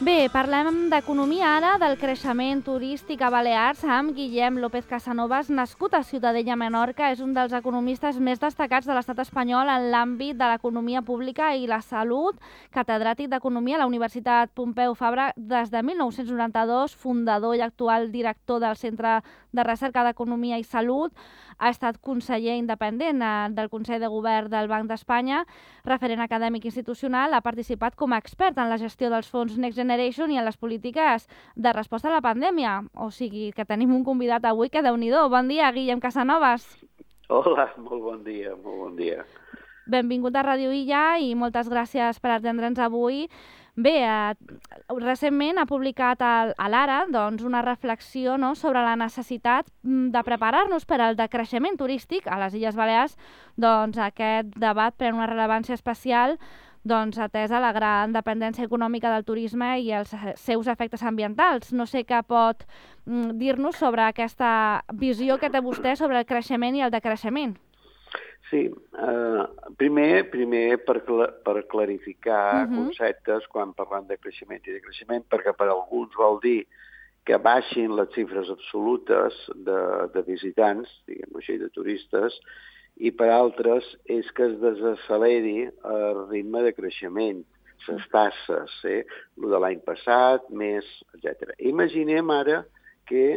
Bé, parlem d'economia ara, del creixement turístic a Balears amb Guillem López Casanovas, nascut a Ciutadella, Menorca. És un dels economistes més destacats de l'estat espanyol en l'àmbit de l'economia pública i la salut, catedràtic d'Economia a la Universitat Pompeu Fabra des de 1992, fundador i actual director del Centre de Recerca d'Economia i Salut. Ha estat conseller independent del Consell de Govern del Banc d'Espanya, referent acadèmic institucional, ha participat com a expert en la gestió dels fons Next Generation i en les polítiques de resposta a la pandèmia. O sigui, que tenim un convidat avui que Déu-n'hi-do. Bon dia, Guillem Casanovas. Hola, molt bon dia, molt bon dia. Benvingut a Ràdio Illa i moltes gràcies per atendre'ns avui. Bé, recentment ha publicat a l'Ara una reflexió sobre la necessitat de preparar-nos per al decreixement turístic a les Illes Balears. Aquest debat pren una rellevància especial atesa la gran dependència econòmica del turisme i els seus efectes ambientals. No sé què pot dir-nos sobre aquesta visió que té vostè sobre el creixement i el decreixement. Sí, primer per clarificar conceptes quan parlant de creixement i decreixement, perquè per alguns vol dir que baixin les xifres absolutes de visitants, diguem-ho així, de turistes, i per altres és que es desacceleri el ritme de creixement, les tasses, el de l'any passat, més, etc. Imaginem ara que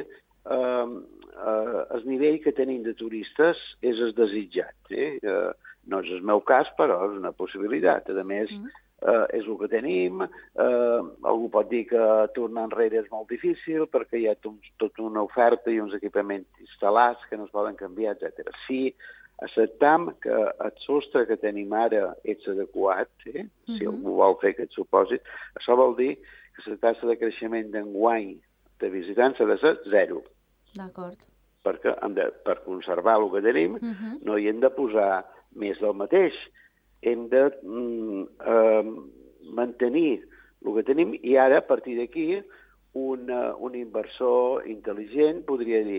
el nivell que tenim de turistes és el desitjat. No és el meu cas, però és una possibilitat. A més, és el que tenim. Algú pot dir que tornar enrere és molt difícil perquè hi ha tota una oferta i uns equipaments instal·lats que no es poden canviar, etc. Si acceptam que el sostre que tenim ara és adequat, si algú vol fer aquest supòsit, això vol dir que la taxa de creixement d'enguany de visitants ha de ser 0. D'acord. Perquè per conservar el que tenim no hi hem de posar més del mateix. Hem de mantenir el que tenim i ara, a partir d'aquí, un inversor intel·ligent podria dir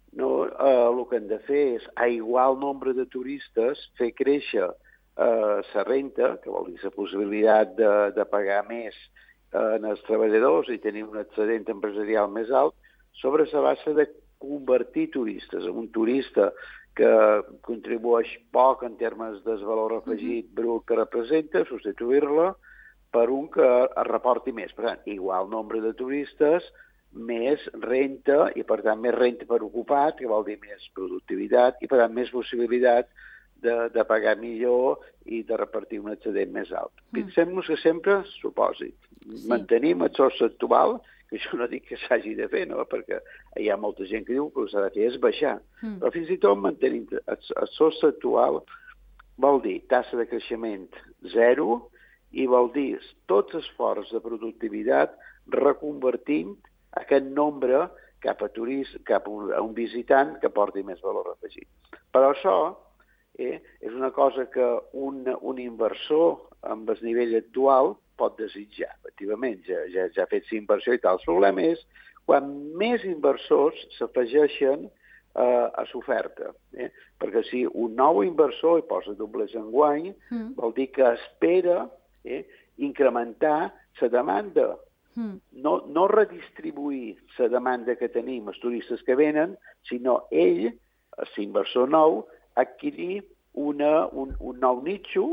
el que hem de fer és aiguar el nombre de turistes, fer créixer la renta, que vol dir la possibilitat de pagar més als treballadors i tenir un excedent empresarial més alt, sobre la base de convertir turistes en un turista que contribueix poc en termes del valor afegit brut que representa, substituir-la per un que es reporti més. Per tant, igual nombre de turistes, més renta, i per tant més renta per ocupat, que vol dir més productivitat, i per tant més possibilitat de pagar millor i de repartir un excedent més alt. Pensem-nos que sempre, supòsit, mantenim el sostre actual, que jo no dic que s'hagi de fer, no? Perquè hi ha molta gent que diu que el que s'ha de fer és baixar. Però fins i tot mantenint el sostre actual vol dir tassa de creixement 0 i vol dir tots els esforços de productivitat reconvertint aquest nombre cap a un visitant que porti més valor afegit. Però això és una cosa que un inversor amb el nivell actual pot desitjar, efectivament, ja ha fet la inversió i tal. El problema és quan més inversors s'afegeixen a l'oferta. Perquè si un nou inversor hi posa doblers enguany, vol dir que espera incrementar la demanda. No redistribuir la demanda que tenim, els turistes que venen, sinó ell, l'inversor nou, adquirir un nou nitxo,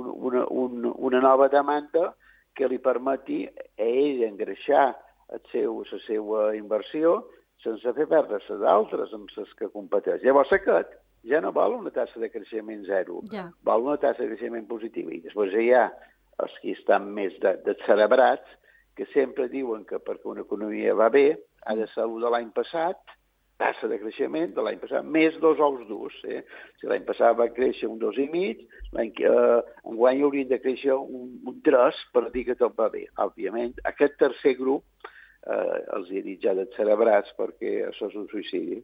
una nova demanda que li permeti a ell engreixar la seva inversió sense fer perdre les altres amb les que competeix. Llavors aquest ja no vol una tassa de creixement 0, vol una tassa de creixement positiva. I després hi ha els que estan més descerebrats que sempre diuen que perquè una economia va bé ha de ser el de l'any passat, tassa de creixement de l'any passat, més 2 ous durs. Si l'any passat va créixer un 2,5, enguany haurien de créixer un 3 per dir que tot va bé. Òbviament, aquest tercer grup els he dit ja descerebrats perquè això és un suïcidi.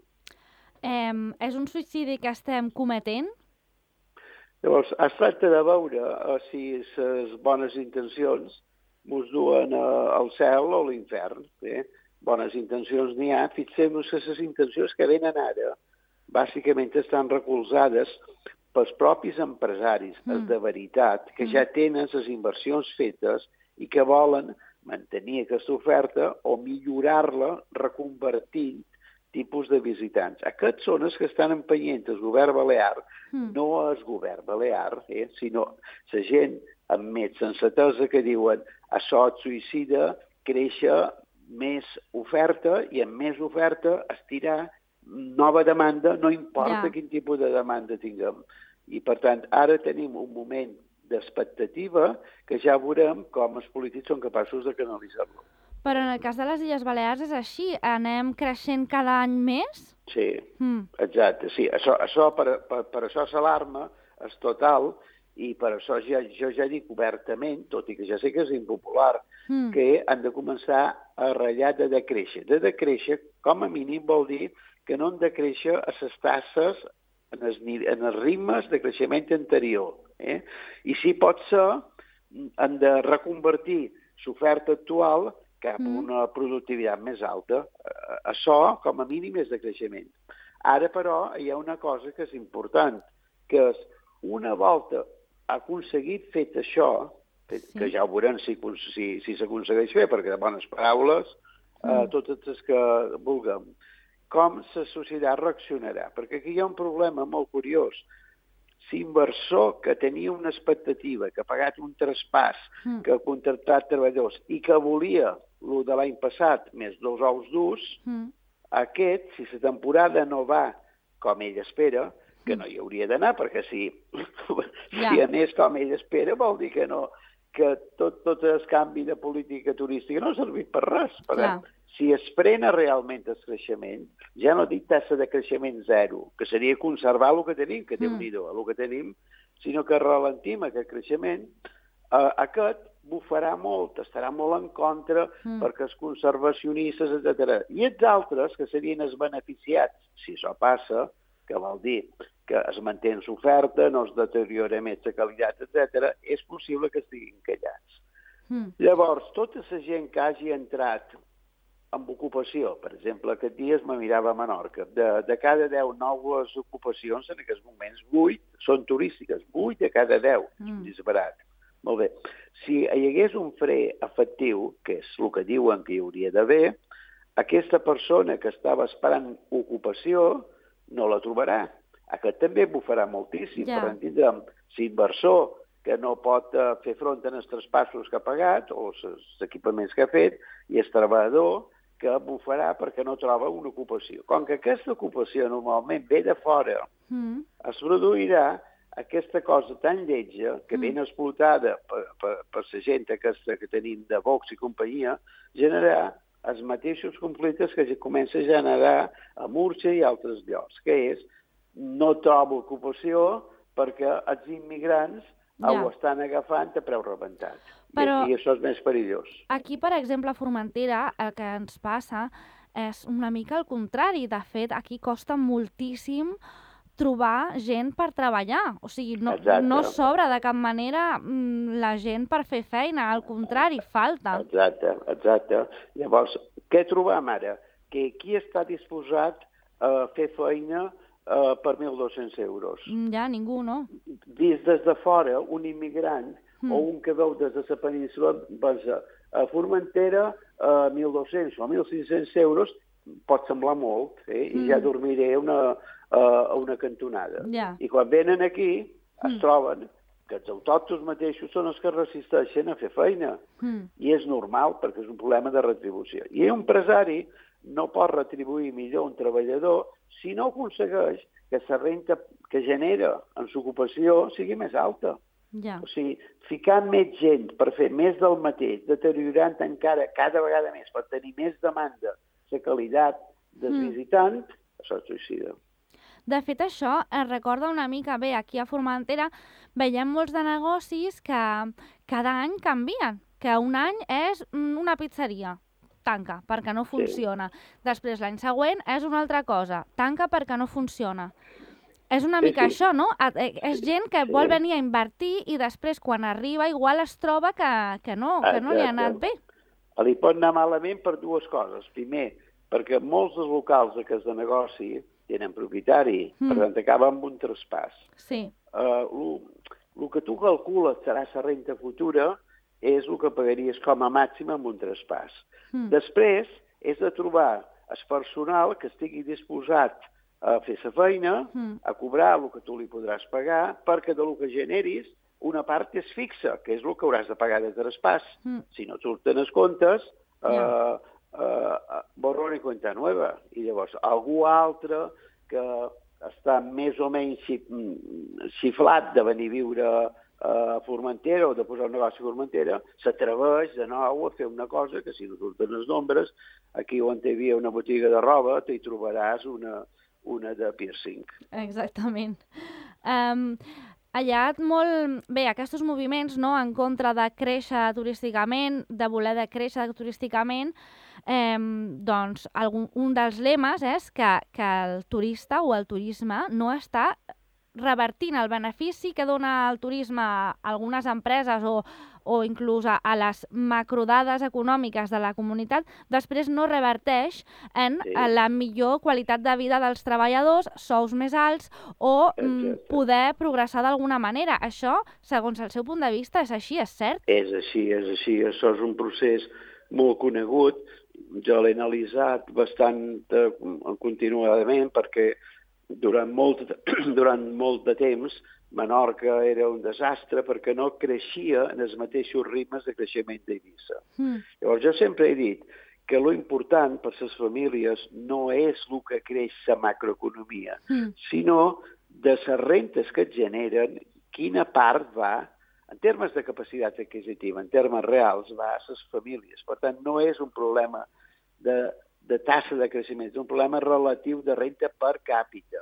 És un suïcidi que estem cometent? Llavors, es tracta de veure si les bones intencions ens duen al cel o a l'infern. Bones intencions n'hi ha. Fixem-nos que les intencions que venen ara bàsicament estan recolzades pels propis empresaris, els de veritat, que ja tenen les inversions fetes i que volen mantenir aquesta oferta o millorar-la reconvertint tipus de visitants. Aquests són els que estan empenyent el govern balear, no el govern balear, sinó la gent amb més sensatesa que diuen això et suïcida, créixer més oferta i amb més oferta estirar nova demanda, no importa quin tipus de demanda tinguem. I, per tant, ara tenim un moment d'expectativa que ja veurem com els polítics són capaços de canalitzar-lo. Però en el cas de les Illes Balears és així? Anem creixent cada any més? Sí, exacte. Sí. Això per això s'alarma, és total, i per això jo ja dic obertament, tot i que ja sé que és impopular, que han de començar a ratllar de decréixer. De decréixer, com a mínim, vol dir que no han de créixer a les tasses en els ritmes de creixement anterior. I si pot ser, han de reconvertir l'oferta actual cap a una productivitat més alta. Això, com a mínim, és de creixement. Ara, però, hi ha una cosa que és important, que és una volta aconseguit fet això, que ja ho veurem si s'aconsegueix fer, perquè de bones paraules, totes les que vulguem, com la societat reaccionarà. Perquè aquí hi ha un problema molt curiós. L'inversor que tenia una expectativa, que ha pagat un traspàs, que ha contractat treballadors i que volia el de l'any passat més 2 ous durs, aquest, si la temporada no va com ell espera, que no hi hauria d'anar, perquè si anés com ell espera vol dir que no, que tot el canvi de política turística no ha servit per res. Per tant, si es frena realment el creixement, ja no dic tassa de creixement zero, que seria conservar el que tenim, que Déu-n'hi-do, el que tenim, sinó que ralentim aquest creixement, aquest bufarà molt, estarà molt en contra perquè els conservacionistes, etc. I els altres, que serien els beneficiats, si això passa, que vol dir que es manté l'oferta, no es deteriora més la qualitat, etc., és possible que estiguin callats. Llavors, tota la gent que hagi entrat amb ocupació, per exemple, aquests dies me mirava a Menorca, de cada 10 noves ocupacions, en aquests moments 8 són turístiques, 8 de cada 10, disbarat. Molt bé. Si hi hagués un fre efectiu, que és el que diuen que hi hauria d'haver, aquesta persona que estava esperant ocupació no la trobarà. Aquest també bufarà moltíssim, per entendre'm, l'inversor que no pot fer front als traspassos que ha pagat o els equipaments que ha fet, i el treballador que bufarà perquè no troba una ocupació. Com que aquesta ocupació normalment ve de fora, es produirà aquesta cosa tan lletja que ben explotada per la gent aquesta que tenim de Vox i companyia, generar els mateixos conflictes que comença a generar a Múrcia i altres llocs, que és no trobo ocupació perquè els immigrants ho estan agafant a preu rebentat. Però i això és més perillós. Aquí, per exemple, a Formentera, el que ens passa és una mica el contrari. De fet, aquí costa moltíssim trobar gent per treballar. O sigui, no sobra de cap manera la gent per fer feina. Al contrari, falta. Exacte. Llavors, què trobam ara? Que qui està disposat a fer feina per 1.200 euros? Ja, ningú, no? Vist des de fora, un immigrant o un que veu des de la península, a Formentera, 1.200 o 1.600 euros pot semblar molt, i ja dormiré a una cantonada. I quan venen aquí, es troben que els autòctons mateixos són els que resisteixen a fer feina. I és normal, perquè és un problema de retribució. I un empresari no pot retribuir millor un treballador si no aconsegueix que la renta que genera en l'ocupació sigui més alta. O sigui, ficant més gent per fer més del mateix, deteriorant encara cada vegada més per tenir més demanda, la qualitat del visitant, això és suïcida. De fet, això es recorda una mica bé. Aquí a Formentera veiem molts de negocis que cada any canvien, que un any és una pizzeria, tanca perquè no funciona. Després, l'any següent, és una altra cosa, tanca perquè no funciona. És una mica això, no? És gent que vol venir a invertir i després, quan arriba, igual es troba que no li ha anat bé. Li pot anar malament per dues coses. Primer, perquè molts dels locals aquests de negoci tenen propietari, per tant, acaba amb un traspàs. Sí. El que tu calcules serà la renta futura és el que pagaries com a màxim amb un traspàs. Després, és de trobar el personal que estigui disposat a fer la feina, a cobrar el que tu li podràs pagar, perquè del que generis, una part és fixa, que és el que hauràs de pagar de traspàs. Si no surten els comptes, borrón y cuenta nueva. I llavors, algú altre que està més o menys xiflat de venir a viure a Formentera o de posar un negoci a Formentera, s'atreveix de nou a fer una cosa que, si no surten els nombres, aquí on hi havia una botiga de roba, t'hi trobaràs una de piercing. Exactament. Hi ha molt... Bé, aquests moviments, no?, en contra de créixer turísticament, de voler de créixer turísticament, doncs un dels lemes és que el turista o el turisme no està revertint el benefici que dona el turisme a algunes empreses o inclús a les macrodades econòmiques de la comunitat, després no reverteix en la millor qualitat de vida dels treballadors, sous més alts o poder progressar d'alguna manera. Això, segons el seu punt de vista, és així, és cert? És així. Això és un procés molt conegut. Jo l'he analitzat bastant continuadament perquè durant molt de temps Menorca era un desastre perquè no creixia en els mateixos ritmes de creixement d'Eivissa. Llavors jo sempre he dit que l'important per les famílies no és el que creix la macroeconomia, sinó de les rentes que et generen, quina part va, en termes de capacitat adquisitiva, en termes reals, va a les famílies. Per tant, no és un problema de tassa de creixement, és un problema relatiu de renta per càpita.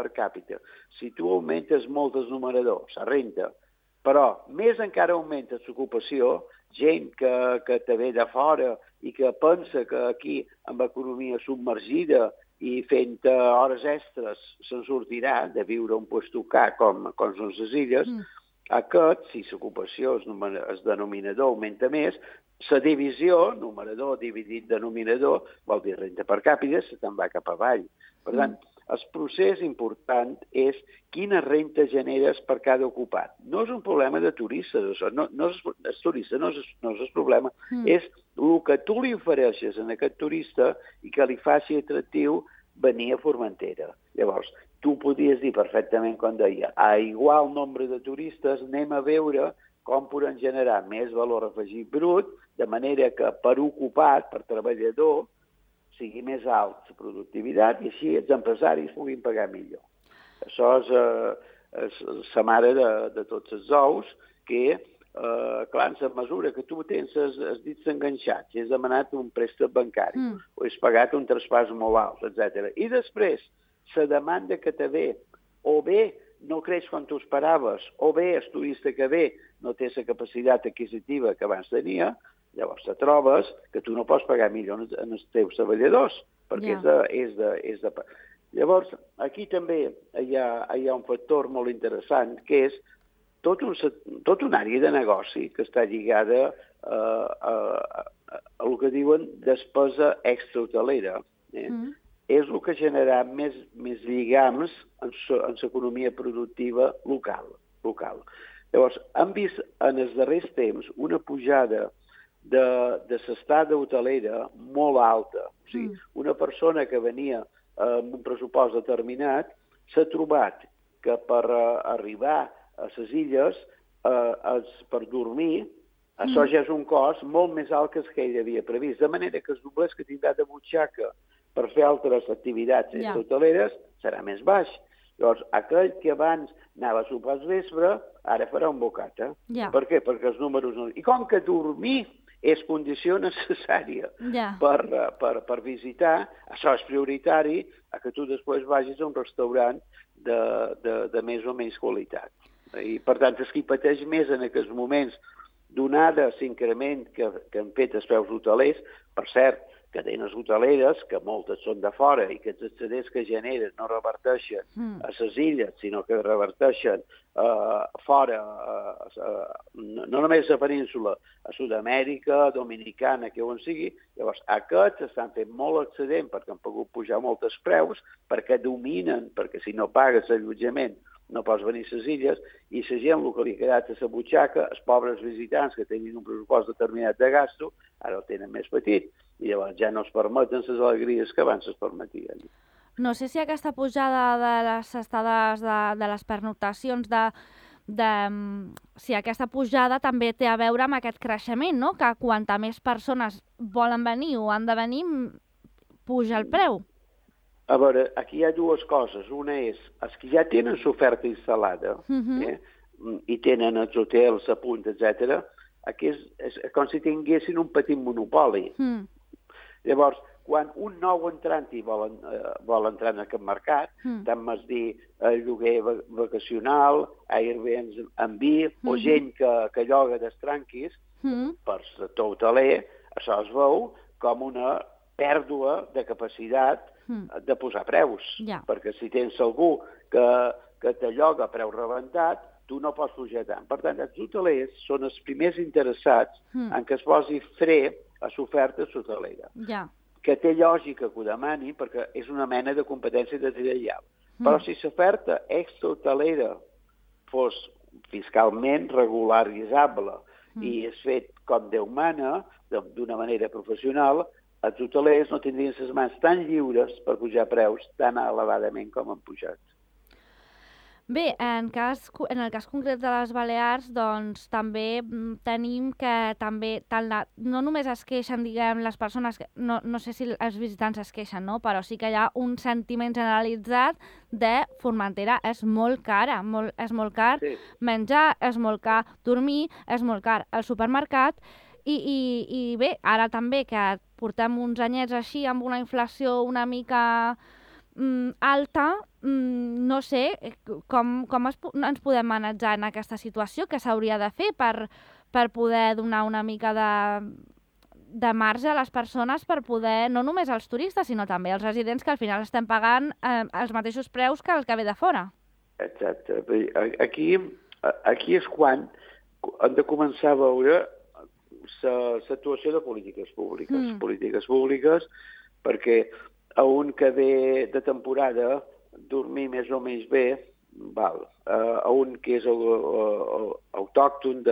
Si tu augmentes molt els numeradors, la renta, però més encara augmentes l'ocupació, gent que te ve de fora i que pensa que aquí, amb economia submergida i fent hores extres, se'n sortirà de viure un puesto car com són les illes, aquest, si l'ocupació, el denominador augmenta més, la divisió, numerador dividit denominador, vol dir renta per càpita, se te'n va cap avall. Per tant, el procés important és quina renta generes per cada ocupat. No és un problema de turistes, això. El turista no és el problema, és el que tu li ofereixes a aquest turista i que li faci atractiu venir a Formentera. Llavors, tu podries dir perfectament, com deia, a igual nombre de turistes anem a veure com podem generar més valor afegit brut, de manera que per ocupat, per treballador, sigui més alt la productivitat i així els empresaris puguin pagar millor. Això és la mare de tots els ous, que, clar, en la mesura que tu tens els dits enganxats, has demanat un préstec bancari, o has pagat un traspàs molt alt, etc. I després, la demanda que te ve, o bé no creix quan tu esperaves, o bé el turista que ve no té la capacitat adquisitiva que abans tenia, llavors te trobes que tu no pots pagar millor en els teus treballadors, perquè és de... Llavors, aquí també hi ha un factor molt interessant, que és tot una àrea de negoci que està lligada a el que diuen despesa extrahotelera. És el que genera més lligams en l'economia productiva local. Llavors, hem vist en els darrers temps una pujada de l'estada hotelera molt alta. O sigui, una persona que venia amb un pressupost determinat s'ha trobat que per arribar a les illes, per dormir, això ja és un cost molt més alt que el que ell havia previst. De manera que els doblers que tindrà de butxaca per fer altres activitats hoteleres serà més baix. Llavors, aquell que abans anava a sopar al vespre, ara farà un bocata. Per què? Perquè els números no... I com que dormir és condició necessària per visitar, això és prioritari, que tu després vagis a un restaurant de més o menys qualitat. I, per tant, és qui pateix més en aquests moments, donada l'increment que han fet els preus hotelers, per cert, cadenes hoteleres, que moltes són de fora i que els excedents que generen no reverteixen a les illes, sinó que reverteixen fora, no només a la península, a Sud-amèrica, Dominicana, que on sigui. Llavors, aquests estan fent molt excedent perquè han pogut pujar molts preus, perquè dominen, perquè si no pagues allotjament no pots venir a les illes, i la gent el que li ha quedat a la butxaca, els pobres visitants que tenien un pressupost determinat de gasto, ara el tenen més petit, i llavors ja no es permeten les alegries que abans es permetien. No sé si aquesta pujada de les estades, de les pernoctacions, si aquesta pujada també té a veure amb aquest creixement, no? Que quanta més persones volen venir o han de venir, puja el preu. A veure, aquí hi ha dues coses. Una és, els que ja tenen l'oferta instal·lada i tenen els hotels a punt, etc., aquí és com si tinguessin un petit monopoli. Llavors, quan un nou entrant vol entrar en aquest mercat, tant m'has dir lloguer vacacional, Airbnb, o gent que lloga d'estranquis per sector hoteler, això es veu com una pèrdua de capacitat de posar preus. Perquè si tens algú que te lloga a preu rebentat, tu no pots pujar tant. Per tant, els hotelers són els primers interessats en que es posi fre a l'oferta hotelera. Que té lògica que ho demani, perquè és una mena de competència deslleial. Però si l'oferta extrahotelera fos fiscalment regularitzable i és fet com Déu mana, d'una manera professional, els hotelers no tindrien les mans tan lliures per pujar preus tan elevadament com han pujat. Bé, en el cas concret de les Balears, doncs també tenim que no només es queixen, diguem, les persones, no sé si els visitants es queixen, no? Però sí que hi ha un sentiment generalitzat de Formentera és molt cara, és molt car menjar, és molt car dormir, és molt car al supermercat, i bé, ara també que portem uns anyets així amb una inflació una mica alta, no sé com ens podem manejar en aquesta situació, que s'hauria de fer per poder donar una mica de marge a les persones, per poder, no només als turistes, sinó també als residents, que al final estem pagant els mateixos preus que el que ve de fora. Exacte. Aquí és quan hem de començar a veure l'actuació de polítiques públiques, perquè a un que ve de temporada dormir més o menys bé, val. A un que és autòcton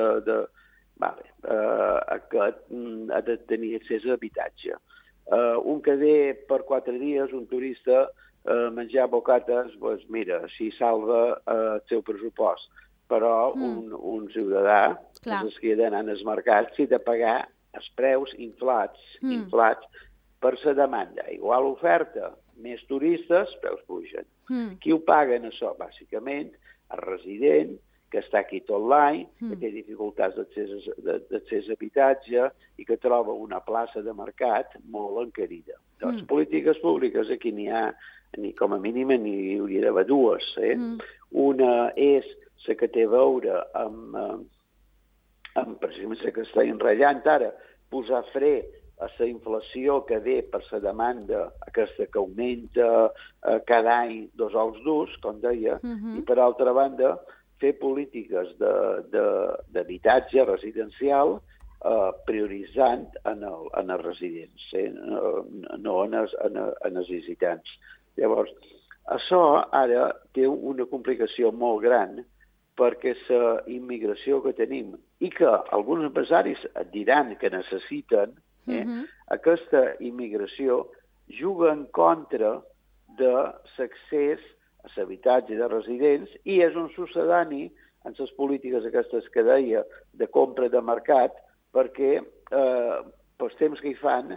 aquest ha de tenir accés a habitatge. Un que ve per 4 dies, un turista, menjar bocates, doncs mira, si salva el seu pressupost. Però un ciutadà, els que he d'anar als mercats, s'hi ha de pagar els preus inflats per la demanda. Igual oferta, més turistes, preus pugen. Qui ho paguen això? Bàsicament, el resident, que està aquí tot l'any, que té dificultats d'accés a habitatge i que troba una plaça de mercat molt encarida. Doncs polítiques públiques aquí n'hi ha, com a mínim n'hi hauria d'haver dues. Una és la que té a veure amb precisament la que està enratllant ara, posar fre a la inflació que ve per la demanda aquesta que augmenta cada any 2 ous durs, com deia, i per altra banda fer polítiques d'habitatge residencial prioritzant en els residents, no en els visitants. Llavors, això ara té una complicació molt gran perquè la immigració que tenim i que alguns empresaris et diran que necessiten, aquesta immigració juga en contra de l'accés a l'habitatge de residents i és un succedani en les polítiques aquestes que deia de compra de mercat perquè pels temps que hi fan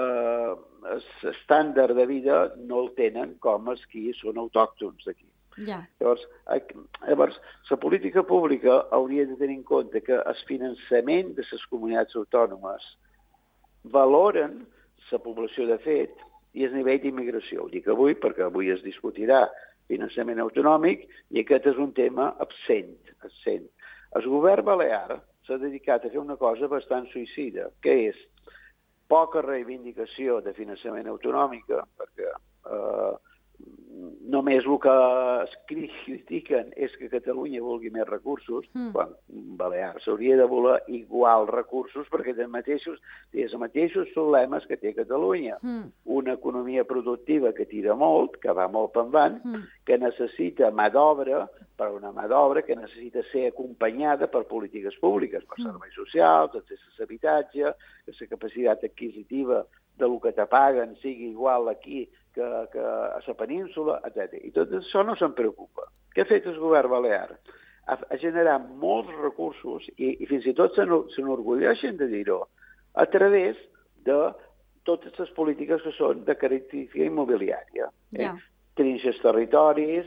l'estàndard de vida no el tenen com els que són autòctons d'aquí. Llavors, la política pública hauria de tenir en compte que el finançament de les comunitats autònomes valoren la població de fet i el nivell d'immigració. Ho dic avui perquè avui es discutirà finançament autonòmic i aquest és un tema absent. El govern balear s'ha dedicat a fer una cosa bastant suïcida, que és poca reivindicació de finançament autonòmic, perquè només el que es critiquen és que Catalunya vulgui més recursos, quan Balears hauria de voler igual recursos perquè té els mateixos problemes que té Catalunya. Una economia productiva que tira molt, que va molt pendant, que necessita mà d'obra per una mà d'obra que necessita ser acompanyada per polítiques públiques, per serveis socials, accés a l'habitatge, que la capacitat adquisitiva del que te paguen sigui igual aquí que a la península, etc. I tot això no se'n preocupa. Què ha fet el govern balear? Ha generat molts recursos i fins i tot s'enorgulleixen de dir-ho a través de totes les polítiques que són de característica immobiliària. Trinxes territoris,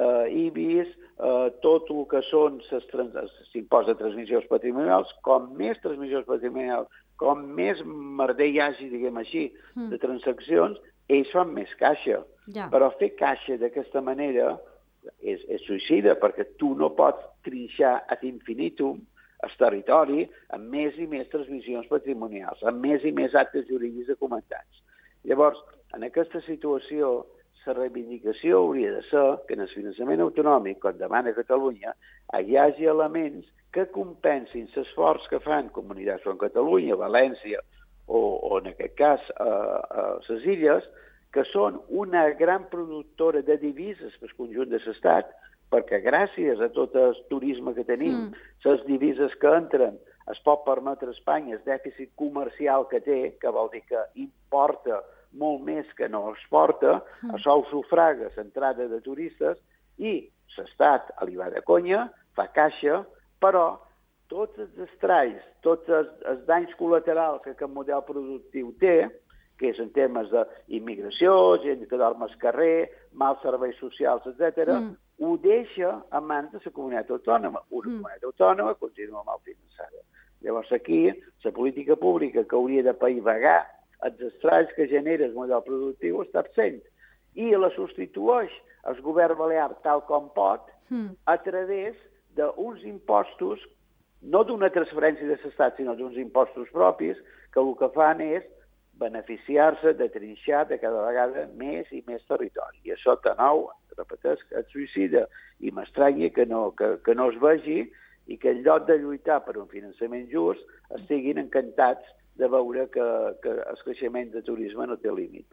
IBIs, tot el que són s'impost de transmissions patrimonials, com més transmissions patrimonials, com més merder hi hagi, diguem així, de transaccions, ells fan més caixa. Però fer caixa d'aquesta manera és suïcida, perquè tu no pots trinxar ad infinitum el territori amb més i més transmissions patrimonials, amb més i més actes jurídics documentats. Llavors, en aquesta situació, la reivindicació hauria de ser que en el finançament autonòmic, com demana Catalunya, hi hagi elements que compensin l'esforç que fan comunitats com Catalunya, València o en aquest cas les Illes, que són una gran productora de divises per al conjunt de l'Estat, perquè gràcies a tot el turisme que tenim, les divises que entren, es pot permetre a Espanya el dèficit comercial que té, que vol dir que importa molt més que no exporta, això ho sufraga l'entrada de turistes i l'Estat li va de conya, fa caixa, però tots els estralls, tots els danys col·laterals que aquest model productiu té, que és en temes d'immigració, gent que dorm al carrer, mals serveis socials, etc., ho deixa a mans de la comunitat autònoma. Una comunitat autònoma continua mal finançada. Llavors aquí, la política pública que hauria de paivagar els estralls que genera el model productiu està absent i la substitueix el govern balear tal com pot a través d'uns impostos, no d'una transferència de l'Estat, sinó d'uns impostos propis, que el que fan és beneficiar-se de trinxar de cada vegada més i més territori. I això, de nou, repeteix, que et suïcida i m'estranya que no es vegi i que en lloc de lluitar per un finançament just estiguin encantats de veure que el creixement de turisme no té límits.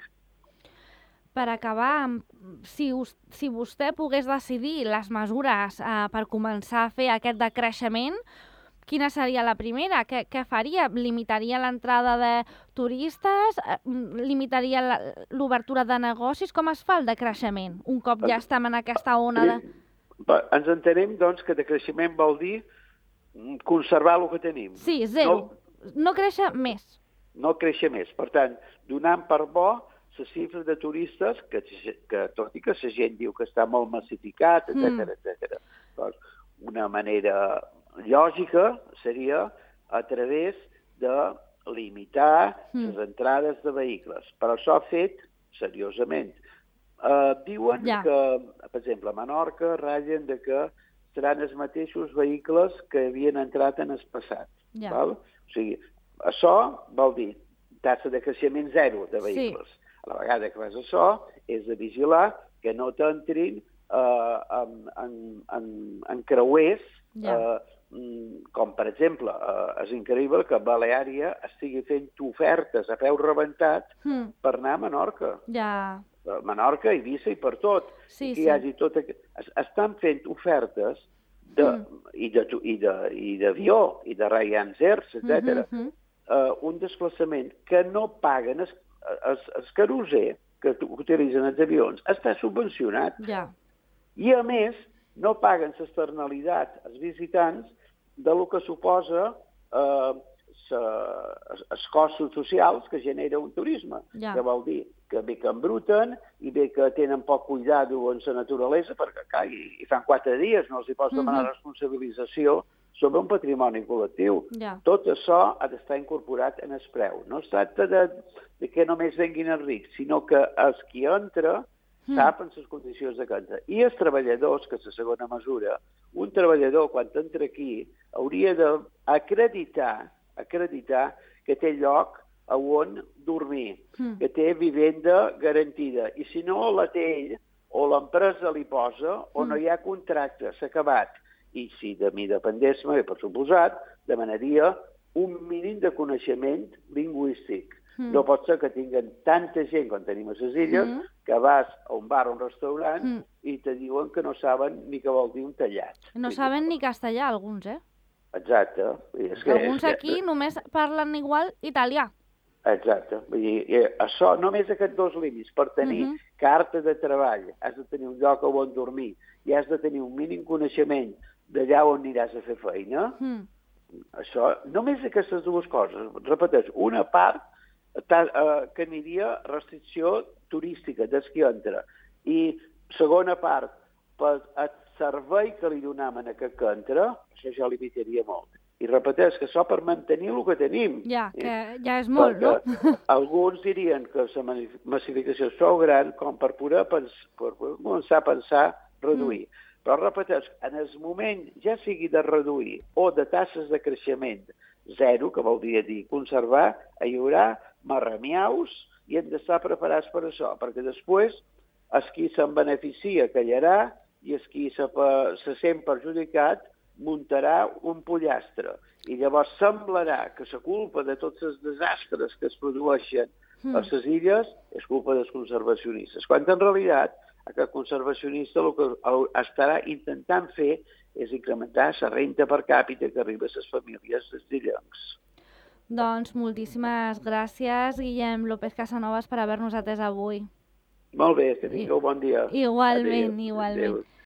Per acabar, si vostè pogués decidir les mesures per començar a fer aquest decreixement, quina seria la primera? Què faria? Limitaria l'entrada de turistes? Limitaria l'obertura de negocis? Com es fa el decreixement un cop ja estem en aquesta ona de... Ens entenem, doncs, que decreixement vol dir conservar el que tenim. Sí, zero. No créixer més. No créixer més. Per tant, donant per bo les xifres de turistes, que tot i que la gent diu que està molt massificat, etc. Doncs una manera lògica seria a través de limitar les entrades de vehicles. Però això ha fet seriosament. Diuen que, per exemple, a Menorca ratllen de que seran els mateixos vehicles que havien entrat en el passat. Val? O sigui, això vol dir taxa de creixement zero de vehicles. A la vegada que fas això, és de vigilar que no t'entrin en creuers, com per exemple, és increïble que Baleària estigui fent ofertes a peu rebentat per anar a Menorca. Menorca, Eivissa i per tot. Estan fent ofertes i d'avió, i de Ryanair, etc. Un desplaçament que no paguen els querosers que utilitzen els avions està subvencionat. I, a més, no paguen l'externalitat als visitants del que suposa els costos socials que genera un turisme. Que vol dir que bé que embruten i bé que tenen poc cuidado en la naturalesa, perquè hi fan 4 dies, no els hi pots demanar responsabilització sobre un patrimoni col·lectiu. Tot això ha d'estar incorporat en el preu. No es tracta de que només venguin els rics, sinó que els qui entra saben les condicions de compte. I els treballadors, que és la segona mesura, un treballador, quan entra aquí, hauria d'acreditar que té lloc on dormir, que té vivenda garantida. I si no la té ell, o l'empresa li posa, o no hi ha contracte, s'ha acabat. I si de mi dependés, per suposat, demanaria un mínim de coneixement lingüístic. No pot ser que tinguen tanta gent, quan tenim a les illes, que vas a un bar o un restaurant i te diuen que no saben ni què vol dir un tallat. No saben ni castellà, alguns, eh? Exacte. Alguns aquí només parlen igual italià. Exacte. Vull dir, això, només aquests dos límits, per tenir carta de treball, has de tenir un lloc on dormir i has de tenir un mínim coneixement d'allà on aniràs a fer feina, això, només aquestes dues coses, repeteix, una part que aniria restricció turística des qui entra, i segona part, per el servei que li donem a aquest que entra, això ja limitaria molt. I repeteix que això per mantenir el que tenim. Ja, que ja és molt, no? Alguns dirien que la massificació és prou gran com per poder començar a pensar reduir. Però repeteix, en el moment ja sigui de reduir o de taxes de creixement zero, que vol dir conservar, hi haurà marramiaus i hem d'estar preparats per això, perquè després el qui se'n beneficia callarà i el qui se sent perjudicat muntarà un pollastre. I llavors semblarà que la culpa de tots els desastres que es produeixen a les illes és culpa dels conservacionistes. Quan en realitat aquest conservacionista el que estarà intentant fer és incrementar la renda per càpita que arriba a les famílies dels illencs. Doncs moltíssimes gràcies, Guillem López Casanovas, per haver-nos atès avui. Molt bé, que tingueu bon dia. Igualment, Adéu. igualment. Adéu.